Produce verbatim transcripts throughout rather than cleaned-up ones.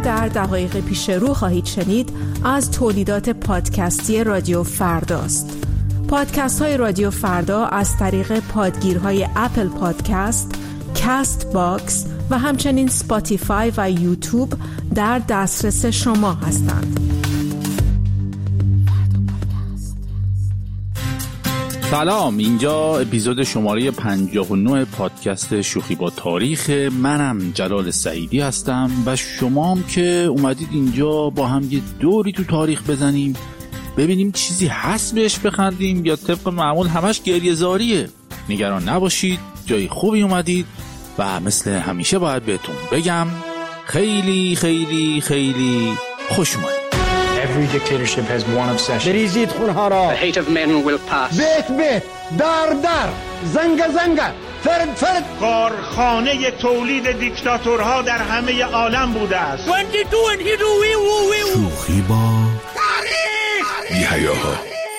در دقایق پیش رو خواهید شنید از تولیدات پادکستی رادیو فرداست. پادکست های رادیو فردا از طریق پادگیرهای اپل پادکست، کست باکس و همچنین سپاتیفای و یوتیوب در دسترس شما هستند. سلام، اینجا اپیزود شماره پنجاه و نه پادکست شوخی با تاریخ. منم جلال سعیدی هستم و شما هم که اومدید اینجا با هم یه دوری تو تاریخ بزنیم، ببینیم چیزی هست بهش بخندیم یا طبق معمول همش گریه زاریه. نگران نباشید، جای خوبی اومدید و مثل همیشه باید بهتون بگم خیلی خیلی خیلی خوش اومدید. Every dictatorship has one obsession. بریزید خونها را. The hate of men will pass. بیت بیت، در در، زنگ زنگ، فرد فرد. کارخانه تولید دیکتاتورها در همه عالم بوده است. شوخی با تاریخ. بی‌حیاها.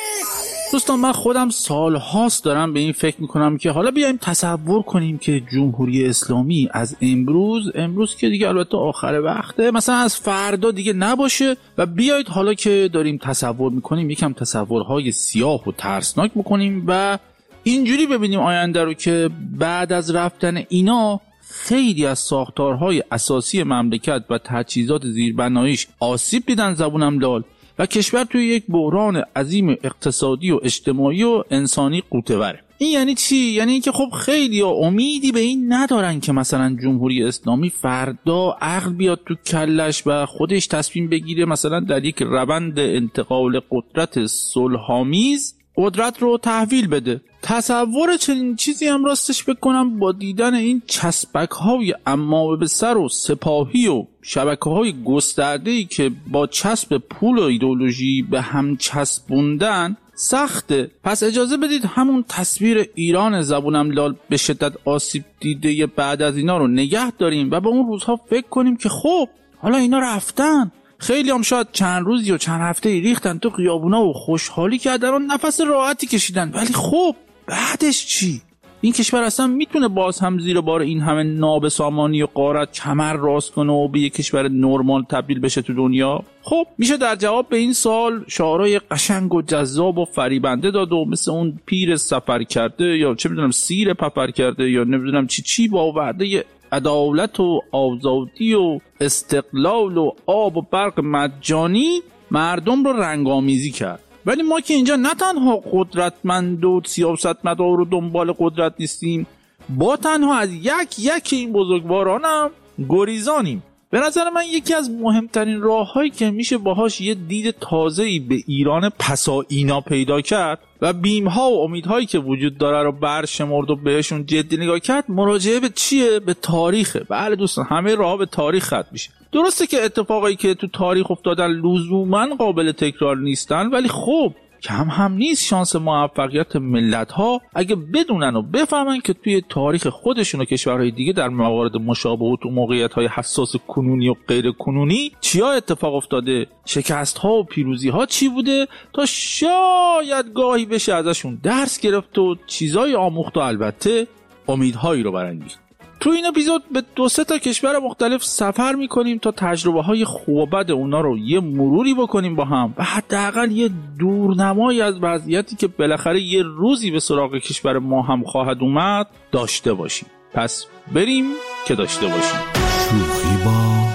دوستان، من خودم سال هاست دارم به این فکر میکنم که حالا بیایم تصور کنیم که جمهوری اسلامی از امروز امروز که دیگه البته آخر وقته، مثلا از فردا دیگه نباشه و بیایید حالا که داریم تصور میکنیم یکم تصورهای سیاه و ترسناک بکنیم و اینجوری ببینیم آینده رو که بعد از رفتن اینا خیلی از ساختارهای اساسی مملکت و تجهیزات زیربناییش آسیب دیدن زبونم لال و کشور توی یک بحران عظیم اقتصادی و اجتماعی و انسانی غوطه‌وره. این یعنی چی؟ یعنی اینکه خب خیلی ها امیدی به این ندارن که مثلا جمهوری اسلامی فردا عقل بیاد تو کلش و خودش تصمیم بگیره مثلا در یک روند انتقال قدرت صلح‌آمیز قدرت رو تحویل بده. تصور چنین چیزی هم راستش بکنم با دیدن این چسبک های عمامه به سر و سپاهی و شبکه های گسترده‌ای که با چسب پول و ایدئولوژی به هم چسبوندن سخته. پس اجازه بدید همون تصویر ایران زبونم لال به شدت آسیب دیده بعد از اینا رو نگه داریم و به اون روزها فکر کنیم که خب حالا اینا رفتن، خیلی هم شاید چند روزی و چند هفته ریختن تو خیابونا و خوشحالی کردن و نفس راحتی کشیدن، ولی خب بعدش چی؟ این کشور اصلا میتونه باز هم زیر بار این همه نابسامانی و غارت کمر راست کنه و به یک کشور نرمال تبدیل بشه تو دنیا؟ خب میشه در جواب به این سوال شعارهای قشنگ و جذاب و فریبنده داد و مثل اون پیر سفر کرده یا چه میدونم سیر پپر کرده یا نمیدونم چی چی با وعده عدالت و آزادی و استقلال و آب و برق مجانی مردم رو رنگامیزی کرد. ولی ما که اینجا نه تنها قدرتمند و سیاستمدار و دنبال قدرت نیستیم، با تنها از یک یک این بزرگوارانم گریزانیم. به نظر من یکی از مهمترین راه‌هایی که میشه باهاش یه دید تازه‌ای به ایران پسا اینا پیدا کرد و بیم‌ها و امیدهایی که وجود داره رو برشمرد و بهشون جدی نگاه کرد، مراجعه به چیه؟ به تاریخه. بله دوستان، همه راه‌ها به تاریخ ختم میشه. درسته که اتفاقایی که تو تاریخ افتادن لزوماً قابل تکرار نیستن، ولی خب کم هم نیست شانس موفقیت ملت‌ها اگه بدونن و بفهمن که توی تاریخ خودشون و کشورهای دیگه در موارد مشابه و تو موقعیت‌های حساس کنونی و غیر کنونی چیا اتفاق افتاده، شکست‌ها و پیروزی‌ها چی بوده تا شاید گاهی بشه ازشون درس گرفت و چیزای آموخت و البته امیدهایی رو برانگیخت. تو این اپیزود به دو سه تا کشور مختلف سفر میکنیم تا تجربه های خوب و بد اونا رو یه مروری بکنیم با هم و حداقل یه دورنمایی از وضعیتی که بالاخره یه روزی به سراغ کشور ما هم خواهد اومد داشته باشیم. پس بریم که داشته باشیم. شوخی با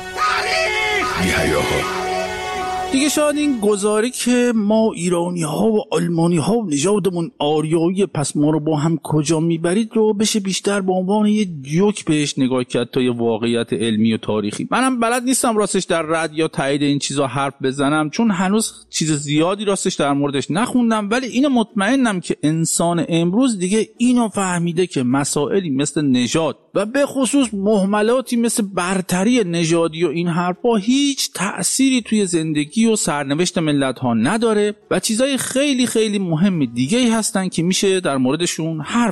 تاریخ. بی‌حیاها. دیگه شاید این گزاره که ما ایرانی ها و آلمانی ها و نژادمون آریایی پس ما رو با هم کجا میبرید رو بشه بیشتر به عنوان یه جوک بهش نگاه کرد تا یه واقعیت علمی و تاریخی. منم بلد نیستم راستش در رد یا تایید این چیزا حرف بزنم چون هنوز چیز زیادی راستش در موردش نخوندم، ولی اینو مطمئنم که انسان امروز دیگه اینو فهمیده که مسائلی مثل نژاد و به خصوص مهملاتی مثل برتری نژادی و این حرفا هیچ تأثیری توی زندگی و سرنوشت ملت ها نداره و چیزای خیلی خیلی مهم دیگه ای هستن که میشه در موردشون حرف زد.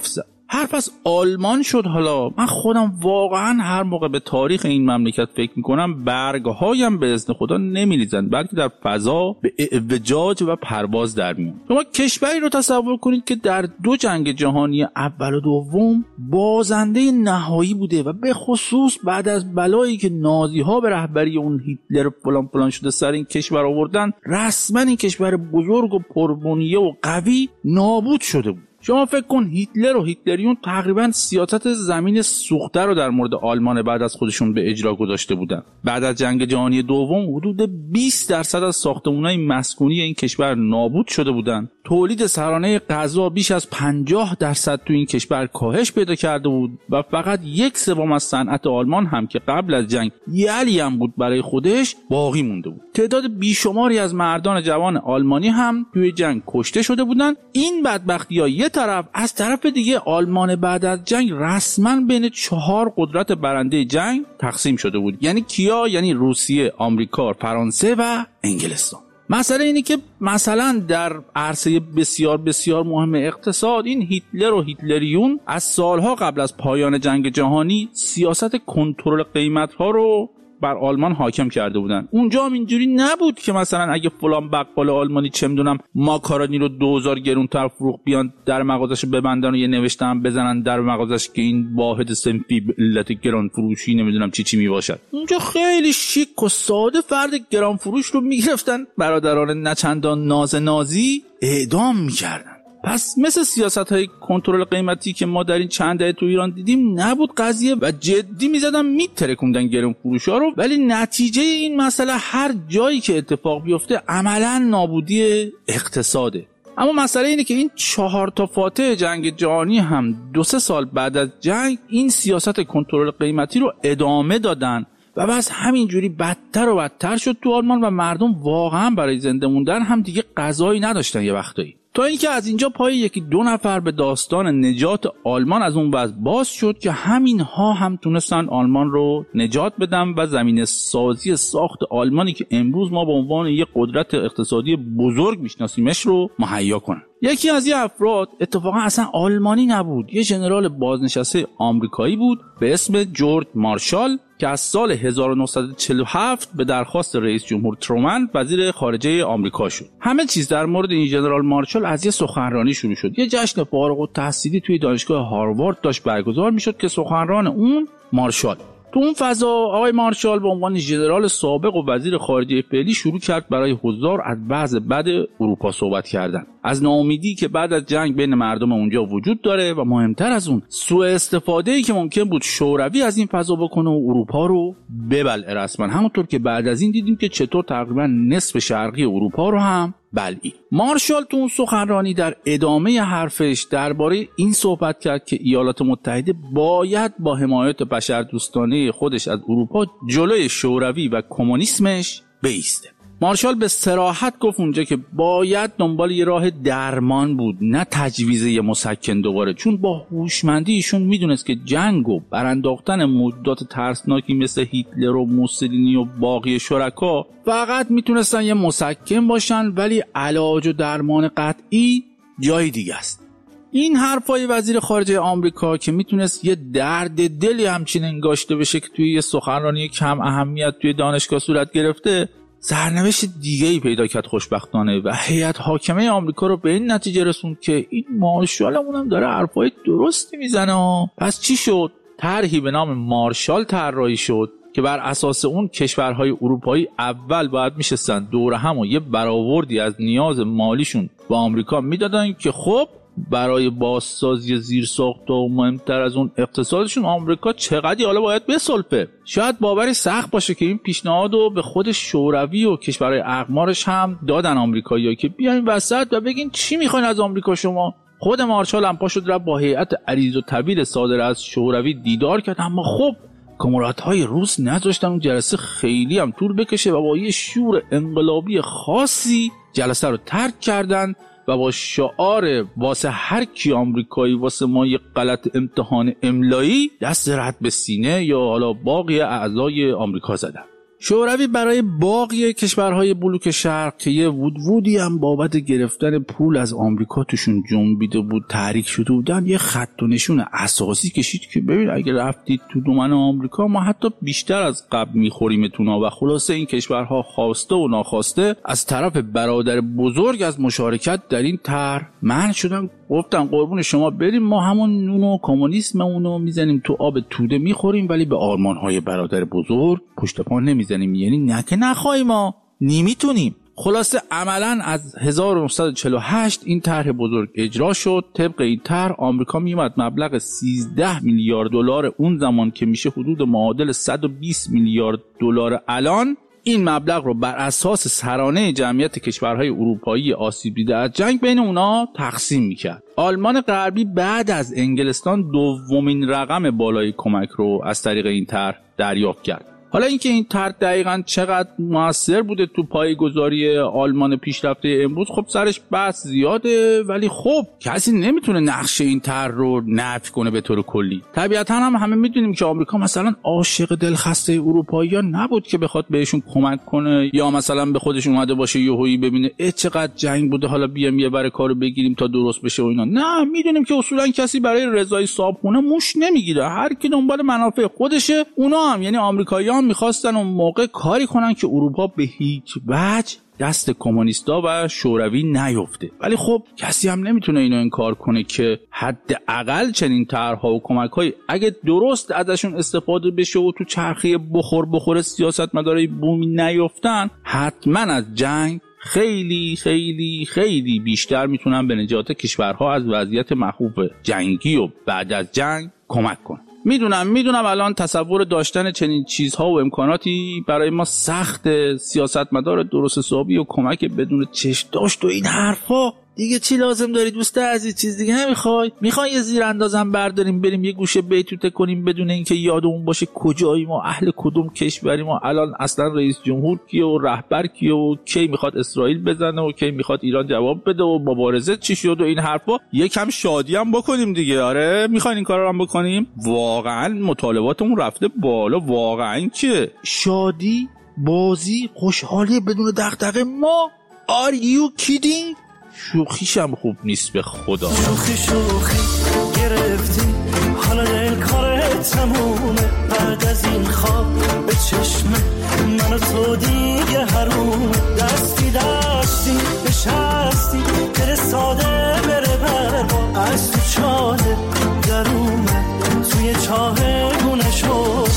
حرف از آلمان شد. حالا من خودم واقعا هر موقع به تاریخ این مملکت فکر میکنم برگهایم به اذن خدا نمیریزن، بلکه در فضا به اعوجاج و پرواز در میان. شما کشوری رو تصور کنید که در دو جنگ جهانی اول و دوم بازنده نهایی بوده و به خصوص بعد از بلایی که نازی ها به رهبری اون هیتلر فلان فلان شده سر این کشور آوردن، رسما این کشور بزرگ و پربنیه و قوی نابود شده بود. شما فکر کن هیتلر و هیتلریون تقریبا سیاست زمین سوخته رو در مورد آلمان بعد از خودشون به اجرا گذاشته بودن. بعد از جنگ جهانی دوم حدود بیست درصد از ساختمان‌های مسکونی این کشور نابود شده بودن. تولید سرانه غذا بیش از پنجاه درصد تو این کشور کاهش پیدا کرده بود و فقط یک سوم از صنعت آلمان هم که قبل از جنگ یلی هم بود برای خودش باقی مونده بود. تعداد بیشماری از مردان جوان آلمانی هم توی جنگ کشته شده بودن. این بدبختی‌ها یه طرف، از طرف دیگه آلمان بعد از جنگ رسما بین چهار قدرت برنده جنگ تقسیم شده بود. یعنی کیا؟ یعنی روسیه، آمریکا، فرانسه و انگلستان. مسئله اینه که مثلا در عرصه بسیار بسیار مهم اقتصاد این هیتلر و هیتلریون از سالها قبل از پایان جنگ جهانی سیاست کنترل قیمت‌ها رو بر آلمان حاکم کرده بودن. اونجا هم اینجوری نبود که مثلا اگه فلان بقال آلمانی چه میدونم ماکارونی رو دو هزار گرونتر فروخت بیان در مغازش ببندن و یه نوشته هم بزنن در مغازش که این واحد صنفی به علت گران فروشی نمیدونم چی چی میباشد. اونجا خیلی شیک و ساده فرد گران فروش رو میگرفتن، برادران نچندان ناز نازی اعدام میکردن. پس مثل سیاست‌های کنترل قیمتی که ما در این چند دهه تو ایران دیدیم نبود قضیه و جدی می‌زدن میترکوندن گرم فروشا رو، ولی نتیجه این مسئله هر جایی که اتفاق بیفته عملاً نابودی اقتصاده. اما مسئله اینه که این چهار تا فاتح جنگ جهانی هم دو سه سال بعد از جنگ این سیاست کنترل قیمتی رو ادامه دادن و بس همینجوری بدتر و بدتر شد تو آلمان و مردم واقعا برای زنده موندن هم دیگه غذایی نداشتن یه وقتایی. تا اینکه از اینجا پای یکی دو نفر به داستان نجات آلمان از اون وضع باز شد که همین ها هم تونستن آلمان رو نجات بدن و زمین سازی ساخت آلمانی که امروز ما به عنوان یک قدرت اقتصادی بزرگ میشناسیمش رو مهیا کنن. یکی از این افراد اتفاقا اصلا آلمانی نبود، یه ژنرال بازنشسته آمریکایی بود به اسم جورج مارشال که از سال هزار و نهصد و چهل و هفت به درخواست رئیس جمهور ترومن وزیر خارجه آمریکا شد. همه چیز در مورد این ژنرال مارشال از یه سخنرانی شروع شد. یه جشن فارغ التحصیلی توی دانشگاه هاروارد داشت برگزار میشد که سخنران اون مارشال. تو اون فضا آقای مارشال به عنوان ژنرال سابق و وزیر خارجه فعلی شروع کرد برای حضار از وضع بد اروپا صحبت کردن، از ناامیدی که بعد از جنگ بین مردم اونجا وجود داره و مهمتر از اون سوء استفاده‌ای که ممکن بود شوروی از این فضا بکنه و اروپا رو ببلعه رسما، همونطور که بعد از این دیدیم که چطور تقریبا نصف شرقی اروپا رو هم بلعید. مارشال تو اون سخنرانی در ادامه حرفش درباره این صحبت کرد که ایالات متحده باید با حمایت بشردوستانه خودش از اروپا جلوی شوروی و کمونیسمش بایسته. مارشال به صراحت گفت اونجا که باید دنبال یه راه درمان بود، نه تجویز یه مسکن دوباره، چون با هوشمندی ایشون میدونست که جنگ و برانداختن موجودات ترسناکی مثل هیتلر و موسولینی و باقی شرکا فقط میتونستن یه مسکن باشن، ولی علاج و درمان قطعی جای دیگه است. این حرفای وزیر خارجه آمریکا که میتونست یه درد دلی همچین انگاشته بشه که توی یه سخنرانی کم اهمیت توی دانشگاه صورت گرفته، سرنوشت دیگه‌ای پیدا کرد خوشبختانه و هیئت حاکمه آمریکا رو به این نتیجه رسوند که این مارشالمون هم داره حرفای درستی میزنه. پس چی شد؟ طرحی به نام مارشال طراحی شد که بر اساس اون کشورهای اروپایی اول باید میشستن دور هم و یه برآوردی از نیاز مالیشون با آمریکا میدادن که خب برای بازسازی زیرساخت و مهمتر از اون اقتصادشون آمریکا چقدر حالا باید بسلفه. شاید باوری سخت باشه که این پیشنهاد رو به خود شوروی و کشورهای اقمارش هم دادن آمریکایی‌ها که بیاین وسط و بگین چی میخواین از آمریکا شما. خود مارشال هم پا شد رفت با هیئت عریض و طویل صادر از شوروی دیدار کرد، اما خب کمرات‌های روس نذاشتن اون جلسه خیلی هم طول بکشه و با یه شور انقلابی خاصی جلسه رو ترک کردن و با شعار واسه هر کی آمریکایی واسه ما یه غلط امتحان املایی دست رد به سینه یا حالا باقی اعضای آمریکا زدن. شوروی برای باقی کشورهای بلوک شرق که یه وودوودی هم بابت گرفتن پول از آمریکا توشون جنبیده بود، تحریک شده بودن، یه خط و نشون اساسی کشید که ببین اگه رفتید تو دامن آمریکا ما حتی بیشتر از قبل میخوریمتونا و خلاصه این کشورها خواسته و ناخواسته از طرف برادر بزرگ از مشارکت در این طرح منع شدن. گفتن قربون شما بریم، ما همون نونو کمونیسم اونو میزنیم تو آب توده میخوریم ولی به آرمانهای برادر بزرگ پشت پا نمیزنیم، یعنی نه که نخواهیم، ما نمیتونیم. خلاصه عملا از هزار و نهصد و چهل و هشت این طرح بزرگ اجرا شد. طبق این طرح آمریکا میومد مبلغ سیزده میلیارد دلار اون زمان که میشه حدود معادل صد و بیست میلیارد دلار الان، این مبلغ رو بر اساس سرانه جمعیت کشورهای اروپایی آسیب دیده از جنگ بین اونا تقسیم میکرد. آلمان غربی بعد از انگلستان دومین رقم بالای کمک رو از طریق این طرح دریافت کرد. حالا اینکه این طرح دقیقاً چقدر موثر بوده تو پایه‌گذاری آلمان پیشرفته امروز خب سرش بحث زیاده، ولی خب کسی نمیتونه نقش این طرح رو نفی کنه به طور کلی. طبیعتاً هم همه میدونیم که آمریکا مثلا عاشق دلخسته اروپایی‌ها نبود که بخواد بهشون کمک کنه یا مثلا به خودش اومده باشه یهویی ببینه اه چقدر جنگ بوده حالا بیام یه بره کارو بگیریم تا درست بشه و اینا. نه، میدونیم که اصولاً کسی برای رضای صاحبخونه موش نمیگیره، هر کی دنبال منافع خودشه. اونا هم یعنی آمریکایی‌ها میخواستن اون موقع کاری کنن که اروپا به هیچ وجه دست کمونیستا و شوروی نیفته، ولی خب کسی هم نمیتونه اینو انکار کنه که حداقل چنین طرح‌ها و کمک‌های اگه درست ازشون استفاده بشه و تو چرخه بخور بخور سیاستمدارای بومی نیفتن، حتما از جنگ خیلی خیلی خیلی بیشتر میتونن به نجات کشورها از وضعیت مخوف جنگی و بعد از جنگ کمک کنن. میدونم میدونم الان تصور داشتن چنین چیزها و امکاناتی برای ما سخت، سیاستمدار درست حسابی و کمک بدون چشم داشت و این حرفا. دیگه چی لازم داری دوست عزیز؟ چیز دیگه نمیخوای؟ میخوای یه زیر اندازم برداریم بریم یه گوشه بیتوته کنیم بدون اینکه یادمون باشه کجایی ما، اهل کدوم کشوری ما، الان اصلا رئیس جمهور کیه و رهبر کیه و کی میخواد اسرائیل بزنه و کی میخواد ایران جواب بده و مبارزه چی شد و این حرفا؟ یکم شادی هم بکنیم دیگه. آره میخواین این کارا رو هم بکنیم؟ واقعا مطالباتمون رفته بالا، واقعا که شادی، بازی، خوشحالی بدون دغدغه ما. Are you kidding؟ شوخیشم خوب نیست به خدا. شوخی شوخی گرفتی حالا دل کارت تمومه، بعد از این خواب به چشم من و تو دیگه حرومه، دستی دستی نشستی دل ساده بره بر با از تو چاله درومه توی چاه گونه شد.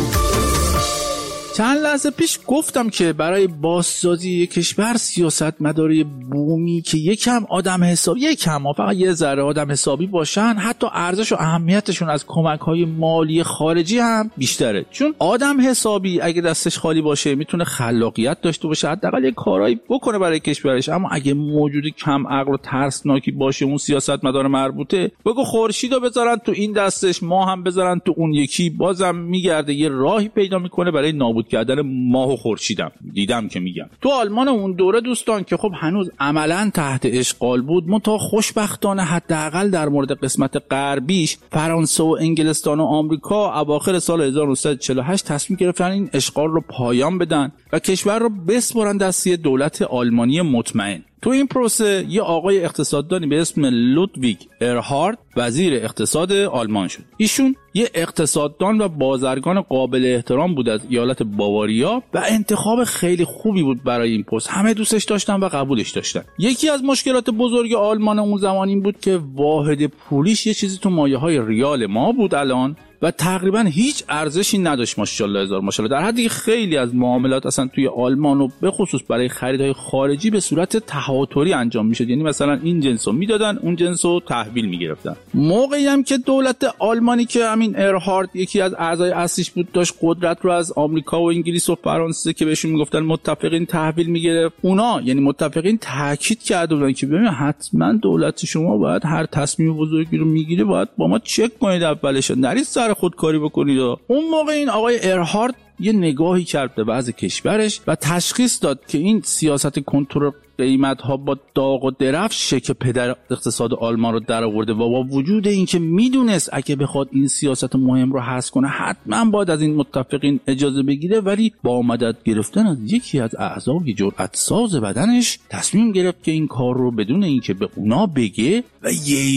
چند لحظه پیش گفتم که برای بازسازی یک کشور سیاستمداری بومی که یکم آدم حسابی، یکم فقط یه ذره آدم حسابی باشن، حتی ارزش و اهمیتشون از کمک‌های مالی خارجی هم بیشتره. چون آدم حسابی اگه دستش خالی باشه میتونه خلاقیت داشته باشه، حداقل یه کارایی بکنه برای کشورش. اما اگه موجود کم عقل و ترسناکی باشه اون سیاستمدار مربوطه، بگو خورشیدو بذارن تو این دستش، ما هم بذارن تو اون یکی، بازم میگرده یه راهی پیدا میکنه برای نابود کردن ماه و خورشیدم. دیدم که میگم تو آلمان اون دوره دوستان که خب هنوز عملا تحت اشغال بود، منتها خوشبختانه حداقل در مورد قسمت غربیش فرانسه و انگلستان و آمریکا اواخر سال هزار و نهصد و چهل و هشت تصمیم گرفتن این اشغال رو پایان بدن و کشور رو بسپارن دست یه دولت آلمانی مطمئن. تو این پروسه یه آقای اقتصاددانی به اسم لودویگ ارهارد وزیر اقتصاد آلمان شد. ایشون یه اقتصاددان و بازرگان قابل احترام بود از ایالت باواریا و انتخاب خیلی خوبی بود برای این پست. همه دوستش داشتن و قبولش داشتن. یکی از مشکلات بزرگ آلمان اون زمان این بود که واحد پولیش یه چیزی تو مایه‌های ریال ما بود الان و تقریبا هیچ ارزشی نداشت. ماشاءالله هزار ماشاءالله. در حدی که خیلی از معاملات اصلا توی آلمان و به خصوص برای خریدهای خارجی به صورت تهاتری انجام میشد. یعنی مثلا این جنسو میدادن اون جنسو تحویل میگرفتن. موقعی هم که دولت آلمانی که همین ارهارد یکی از اعضای اصلیش بود داشت قدرت رو از آمریکا و انگلیس و فرانسه که بهشون میگفتن متفقین تحویل میگرفت، اونا یعنی متفقین تاکید کرده بودن که ببین حتما دولت شما باید هر تصمیم بزرگی رو میگیره باید با ما چک کنید اولش، نرید سر خودکاری بکنید. اون موقع این آقای ارهارد یه نگاهی کرد به وضع کشورش و تشخیص داد که این سیاست کنترل قیمت‌ها با داغ و درفشه که پدر اقتصاد آلمان رو درآورده و با وجود اینکه میدونست اگه بخواد این سیاست مهم رو حذف کنه حتما باید از این متفقین اجازه بگیره، ولی با مدد گرفتن از یکی از اعضای جرأت‌ساز بدنش تصمیم گرفت که این کار رو بدون اینکه به اونا بگه و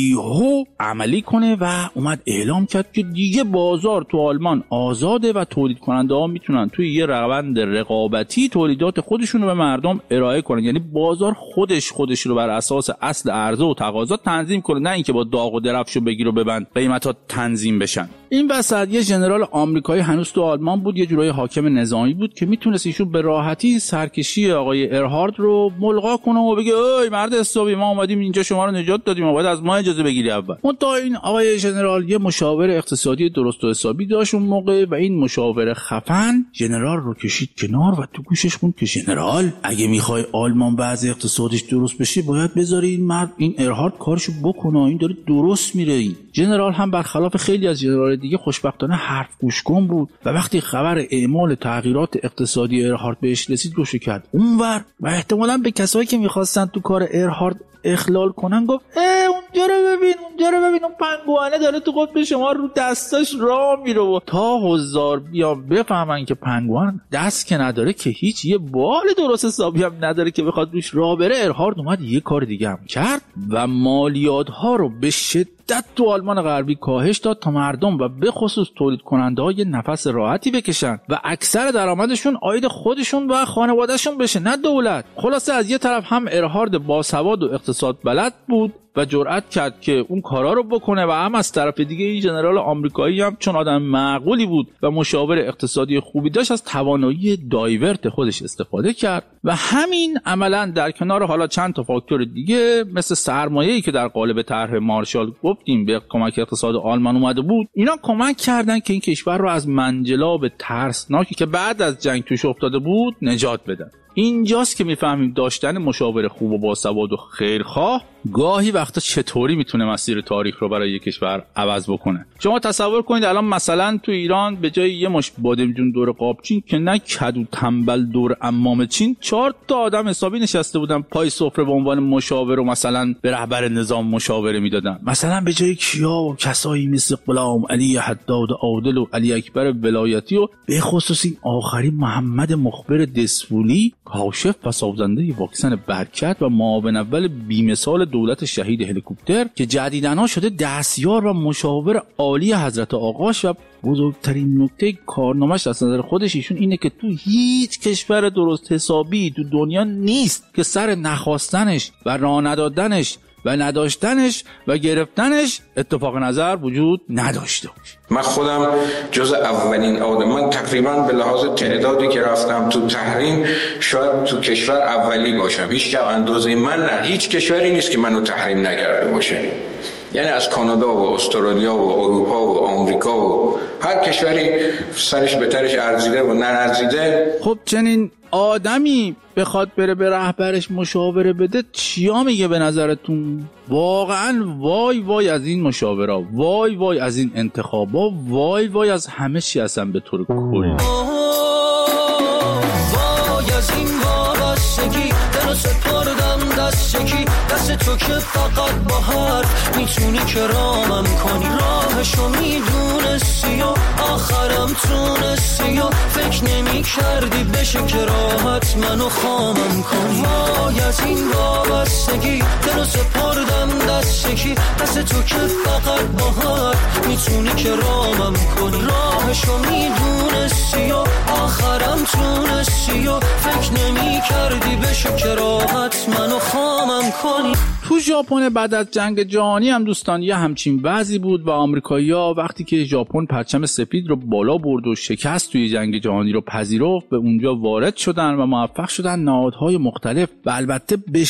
یهو عملی کنه و اومد اعلام کرد که دیگه بازار تو آلمان آزاده و تولید کننده ها میتونن توی یه روند رقابتی تولیدات خودشون رو به مردم ارائه کنن. یعنی بازار خودش خودش رو بر اساس اصل عرضه و تقاضا تنظیم کنه، نه اینکه با داغ و درفشو بگیر و ببند قیمتا تنظیم بشن. این وسط یه ژنرال آمریکایی هنوز تو آلمان بود، یه جورای حاکم نظامی بود که میتونست ایشون به راحتی سرکشی آقای ارهارد رو ملغا کنه و بگه ای مرد حسابی ما اومدیم اینجا شما رو نجات دادیم و باید از ما اجازه بگیری. اول اون تا این آقای ژنرال یه مشاور اقتصادی درست و حسابی داشت اون موقع و این مشاور خفن ژنرال رو کشید کنار و تو گوشش خوند که ژنرال اگه میخوای آلمان وضع اقتصادش درست بشه باید بذاری این مرد این ارهارد کارشو بکنه، این داره درست میره. این ژنرال هم برخلاف خیلی از ژنرال دیگه خوشبختانه حرف گوش کن بود و وقتی خبر اعمال تغییرات اقتصادی ارهارد بهش رسید روشو کرد اونور و احتمالاً به کسایی که میخواستن تو کار ارهارد اخلال کنن گفت اه اونجا رو ببین اونجا رو ببین اون پنگوانه داره تو قطب شما رو دستش راه میره و تا هزار بیان بفهمن که پنگوان دست که نداره که هیچ یه بال درست حسابی هم نداره که بخواد روش راه بره. ارهارد اومد یه کار دیگه هم کرد و مالیات ها رو به شدت تو آلمان غربی کاهش داد تا مردم و به خصوص تولید کننده ها یه نفس راحتی بکشن و اکثر درآمدشون عاید خودشون و خانوادهشون بشه نه دولت. خلاصه از یه طرف هم ارهارد باسواد و اقتصاد بلد بود و جرأت کرد که اون کارا رو بکنه و هم از طرف دیگه این ژنرال آمریکایی هم چون آدم معقولی بود و مشاور اقتصادی خوبی داشت از توانایی دایورت خودش استفاده کرد و همین عملاً در کنار حالا چند تا فاکتور دیگه مثل سرمایه‌ای که در قالب طرح مارشال گفتیم به کمک اقتصاد آلمان اومده بود، اینا کمک کردن که این کشور رو از منجلاب ترسناکی که بعد از جنگ توش افتاده بود نجات بدن. اینجاست که میفهمیم داشتن مشاور خوب و باسواد و خیرخواه گاهی وقتا چطوری میتونه مسیر تاریخ رو برای یک کشور عوض بکنه. شما تصور کنید الان مثلا تو ایران به جای یه مش بادمجون دور قابچین که نه کدو تنبل دور عمام چین چهار تا آدم حسابی نشسته بودن پای سفره به عنوان مشاور و مثلا به رهبر نظام مشاوره میدادن. مثلا به جای کیا و کسایی مثل غلام علی حداد عادل و علی اکبر ولایتی و به خصوص این آخری محمد مخبر دسفولی کاشف و سازنده واکسن برکت و معاون اول بی‌مثال دولت شهید هلیکوپتر که جدیداً شده دستیار و مشاور عالی حضرت آقاش و بزرگترین نکته کارنامه‌اش از نظر خودش ایشون اینه که تو هیچ کشور درست حسابی تو دنیا نیست که سر نخواستنش و راه ندادنش و نداشتنش و گرفتنش اتفاق نظر وجود نداشته باشه. من خودم جز اولین آدم، من تقریبا به لحاظ تعدادی که رفتم تو تحریم شاید تو کشور اولی باشم. هیچ که اندازه من نه، هیچ کشوری نیست که منو تحریم نکرده باشه. یعنی از کانادا و استرالیا و اروپا و آمریکا و هر کشوری سرش به ترش ارزیده و نرزیده. خب چنین آدمی بخواد بره به رهبرش مشاوره بده چیا میگه به نظرتون؟ واقعا وای وای از این مشاورا، وای وای از این انتخابا، وای وای از همه چی هستن به طور کلی. وای از این وابستگی دلو سپردم دست یکی دست تو که فقط با حرف میتونی کرامم کنی. راهشو میدونستی و آخرم تونستی و فکر نمی کردی بشه که راحت منو خامم کنی. وای از این وابستگی دلو سپردم دست یکی دست تو که فقط با حرف میتونی کرامم کنی. راهشو میدونستی و آخرم تونستی و فکر نمی کردی بشه که راحت منو خامم کنی. تو ژاپن بعد از جنگ جهانی هم دوستان یه همچین وضعی بود و آمریکایی‌ها وقتی که ژاپن پرچم سفید رو بالا برد و شکست توی جنگ جهانی رو پذیرفت به اونجا وارد شدن و موفق شدن نهادهای مختلف و البته به شدت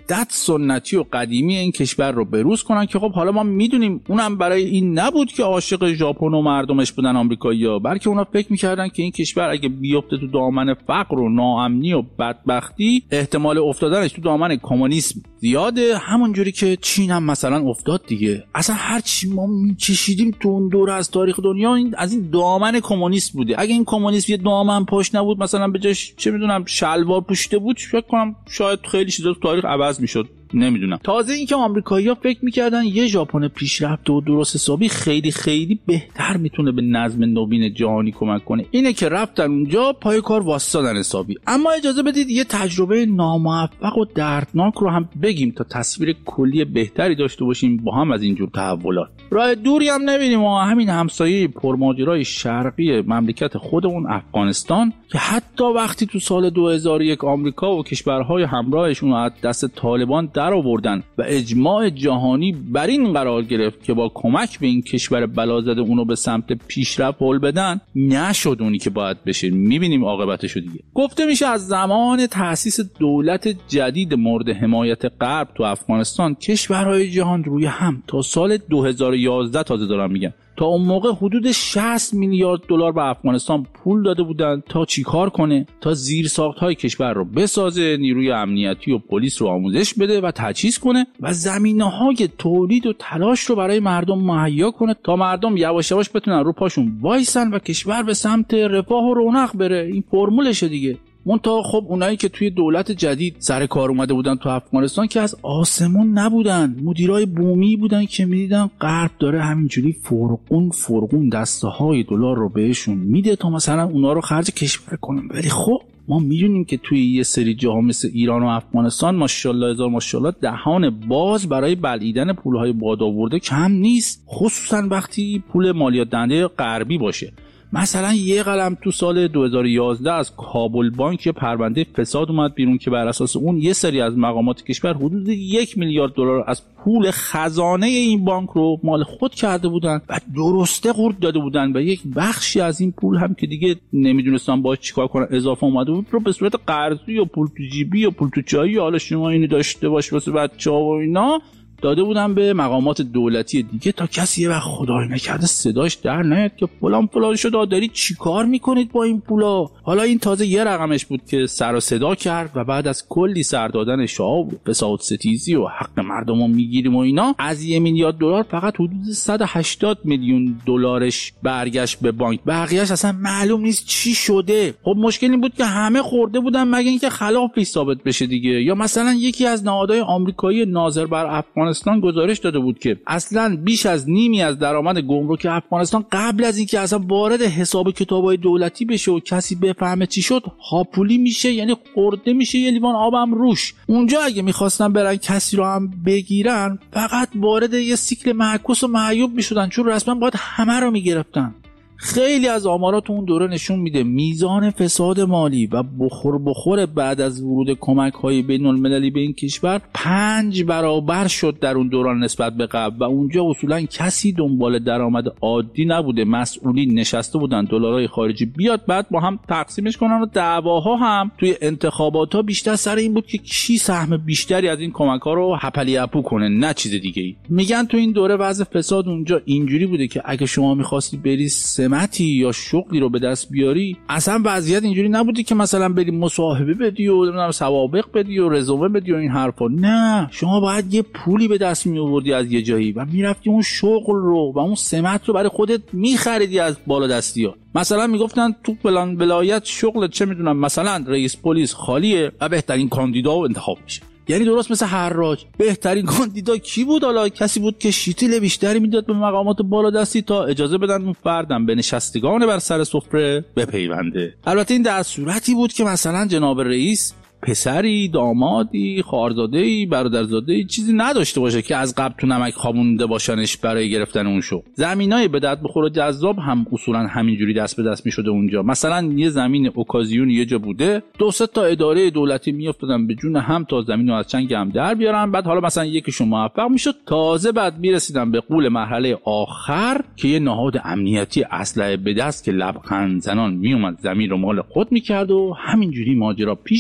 شدت سنتی و قدیمی این کشور رو بروز کنن که خب حالا ما میدونیم اونم برای این نبود که عاشق ژاپن و مردمش بودن آمریکایی‌ها، بلکه اونا فکر می‌کردن که این کشور اگه بیفته تو دامن فقر و ناامنی و بدبختی، احتمال افتادنش تو دامن کمونیسم زیاده، همونجوری که چین هم مثلا افتاد دیگه. اصلا هر چی ما می‌چشیدیم تو اون دوره از تاریخ دنیا این از این دامن کمونیسم بوده. اگه این کمونیسم یه دامن پشت نبود، مثلا به جاش چه میدونم شلوار پوشیده بود، فکر کنم شاید خیلی چیزا تو تاریخ عوض میشد. نمیدونم. تازه این که آمریکایی‌ها فکر می‌کردن یه ژاپن پیشرفته و درست حسابی خیلی خیلی بهتر میتونه به نظم نوین جهانی کمک کنه، اینه که رفتن اونجا پای کار واسطادن حسابی. اما اجازه بدید یه تجربه ناموفق و دردناک رو هم بگیم تا تصویر کلی بهتری داشته باشیم با هم از اینجور تحولات. راه دوری هم نمیریم و همین همسایه پرماجرای شرقی مملکت خودمون افغانستان که حتی وقتی تو سال دو هزار و یک آمریکا و کشورهای همراهشون از دست طالبان در آوردن و اجماع جهانی بر این قرار گرفت که با کمک به این کشور بلازده اونو به سمت پیشرفت هل بدن، نشد اونی که باید بشه. میبینیم عاقبتشو دیگه. گفته میشه از زمان تأسیس دولت جدید مورد حمایت غرب تو افغانستان کشورهای جهان روی هم تا سال دو هزار و یازده تازه دارم میگم، تا اون موقع حدود شصت میلیارد دلار به افغانستان پول داده بودن تا چیکار کنه؟ تا زیرساخت‌های کشور رو بسازه، نیروی امنیتی و پلیس رو آموزش بده و تجهیز کنه و زمینه‌های تولید و تلاش رو برای مردم مهیا کنه تا مردم یواش یواش بتونن رو پاشون وایسن و کشور به سمت رفاه و رونق بره. این فرمولشه دیگه. منتها خب اونایی که توی دولت جدید سر کار اومده بودن تو افغانستان که از آسمون نبودن، مدیرای بومی بودن که میدیدن غرب داره همینجوری فرقون فرقون دسته های دلار رو بهشون میده تا مثلا اونا رو خرج کشور کنن. ولی خب ما میدونیم که توی یه سری جاها مثل ایران و افغانستان ماشاءالله هزار ماشاءالله دهان باز برای بلعیدن پولهای بادآورده کم نیست، خصوصا وقتی پول مالیات دهنده غربی باشه. مثلا یه قلم تو سال دو هزار و یازده از کابل بانک پرونده فساد اومد بیرون که بر اساس اون یه سری از مقامات کشور حدود یک میلیارد دلار از پول خزانه این بانک رو مال خود کرده بودن و درسته قورت داده بودن و یک بخشی از این پول هم که دیگه نمیدونستن باید چیکار کنن اضافه اومده بود رو به صورت قرضی یا پول تو جیبی یا پول تو چایی، حالا شما اینو داشته باش واسه بچه‌ها و اینا، داده بودن به مقامات دولتی دیگه تا کسی یه وقت خدای نکرده صداش در نیاد که فلان فلان شده دارید چیکار میکنید با این پولا. حالا این تازه یه رقمش بود که سر و صدا کرد و بعد از کلی سر دادن شعاب و فساد ستیزی و حق مردم رو میگیریم و اینا، از یه میلیارد دلار فقط حدود صد و هشتاد میلیون دلارش برگشت به بانک، بقیه‌اش اصلا معلوم نیست چی شده. خب مشکل این بود که همه خورده بودن مگه اینکه خلافی ثابت بشه دیگه. یا مثلا یکی از نهادهای آمریکایی ناظر بر افغانستان گزارش داده بود که اصلا بیش از نیمی از درآمد گمرک افغانستان قبل از اینکه اصلا وارد حساب کتابای دولتی بشه و کسی بفهمه چی شد هاپولی میشه، یعنی خورده میشه یه لیوان آبم روش. اونجا اگه میخواستن برن کسی رو هم بگیرن فقط وارد یه سیکل معکوس و معیوب میشدن، چون رسما باید همه رو میگرفتن. خیلی از آمارات اون دوره نشون میده میزان فساد مالی و بخور بخور بعد از ورود کمک‌های بین‌المللی به این کشور پنج برابر شد در اون دوران نسبت به قبل و اونجا اصولا کسی دنبال درآمد عادی نبوده، مسئولین نشسته بودن دلارای خارجی بیاد بعد با هم تقسیمش کنن و دعواها هم توی انتخابات‌ها بیشتر سر این بود که کی سهم بیشتری از این کمک‌ها رو هپلی اپو کنه، نه چیز دیگه‌ای. میگن تو این دوره وضع فساد اونجا اینجوری بوده که اگه شما می‌خواستی بری سمتی یا شغلی رو به دست بیاری، اصلا وضعیت اینجوری نبودی که مثلا بری مصاحبه بدی و نمیدونم سوابق بدی و رزومه بدی و این حرفا. نه، شما باید یه پولی به دست می آوردی از یه جایی و میرفتی اون شغل رو و اون سمت رو برای خودت میخریدی از بالا دستیا. مثلا میگفتن تو فلان ولایت شغل چه میدونم مثلا رئیس پلیس خالیه و بهترین کاندیدا انتخاب میشه. یعنی درست مثل حراج بهترین کاندیدا کی بود؟ حالا کسی بود که شیتیل بیشتری میداد به مقامات بالا دستی تا اجازه بدن اون فردم به نشستگان بر سر سفره بپیونده. البته این در صورتی بود که مثلا جناب رئیس پسری، دامادی، خواهرزاده‌ای، برادرزاده‌ای چیزی نداشته باشه که از قبل تو نمک خوابونده باشنش برای گرفتن اون شو. زمینای به درد بخور و جذاب هم اصولا همینجوری دست به دست میشده اونجا. مثلا یه زمین اوکازیون یه جا بوده، دو سه تا اداره دولتی میافتادن به جون هم تا زمینو از چنگ هم در بیارن، بعد حالا مثلا یکیشون موفق میشد، تازه بعد میرسیدن به قول مرحله آخر که یه نهاد امنیتی اسلحه به دست که لبخند زنان میومد زمین رو مال خود میکرد و همینجوری ماجرا پیش میرفت